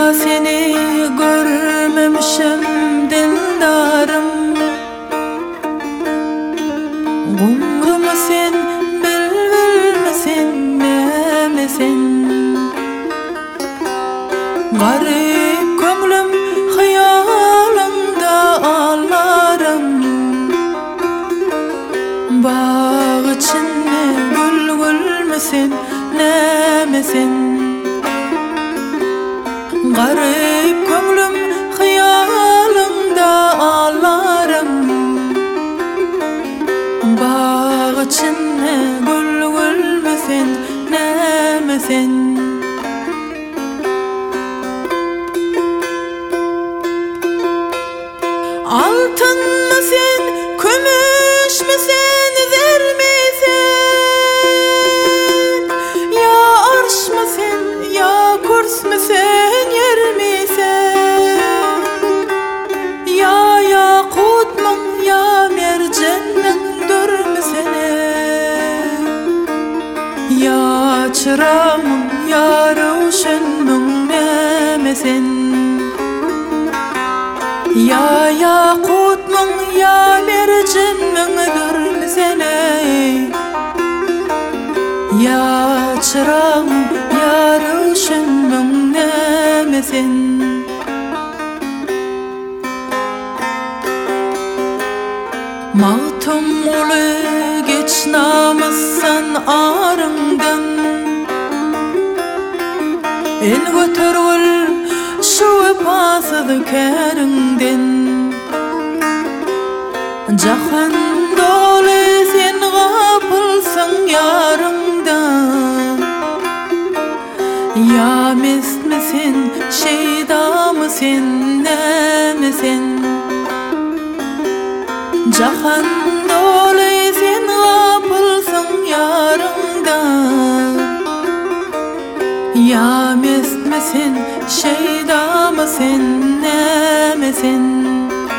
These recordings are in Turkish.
seni görmemişim dildarım. Gumrumu sen bilmesin nemesin. Garip köngülüm hayalımda ağlarım. Bağ içinde gül gülmesin nemesin. Garip köngülüm hayalımda ağlarım. Bağ içinde gül gülmesin nemesin. Altın mı sen, kümüş mü sen, zer mi sen? Ya arş mı sen, ya kurs mu sen, yer mi sen? Ya yakut mu, ya mercanın dür mü sene? Ya çırağım, ya ruşunun neme sen? Ya yakut mun, ya mercanın dür mü sene? Ya çırağım, ya ruşunun neme sen? Mağtum ulu geç namazsan arımdan. El götürül şu pasıdı kerinden. Jahan dolu sen gapılsın yarımdan. Ya mest misin, şeyda mısın, ne misin? Jahan dolu sen gapılsın yarımdan. Ya mest misin, şeyda mısın, ne misin?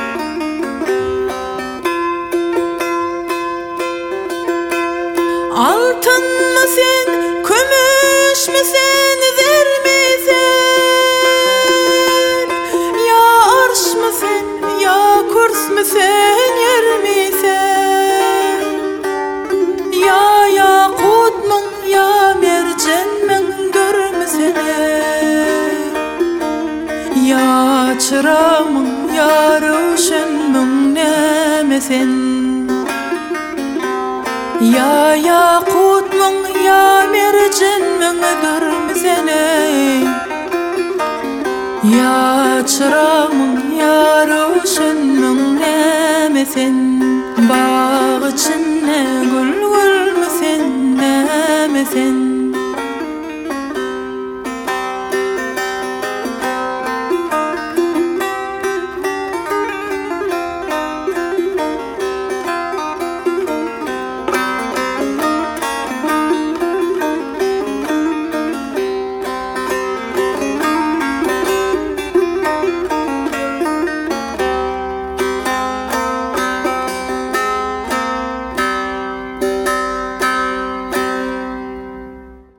Altın mı sen, kümüş mü sen, zer mi sen? Ya arş mı sen, ya kurs mu sen, yer mi sen? Ya yakut mu, ya mercan mı dür mü sene? Ya çırağım, ya ruşunun neme sen? Ya yakut mun, ya mercanın dür mü sene? Ya çırağım, ya ruşunun neme sen? Bağ içinde gül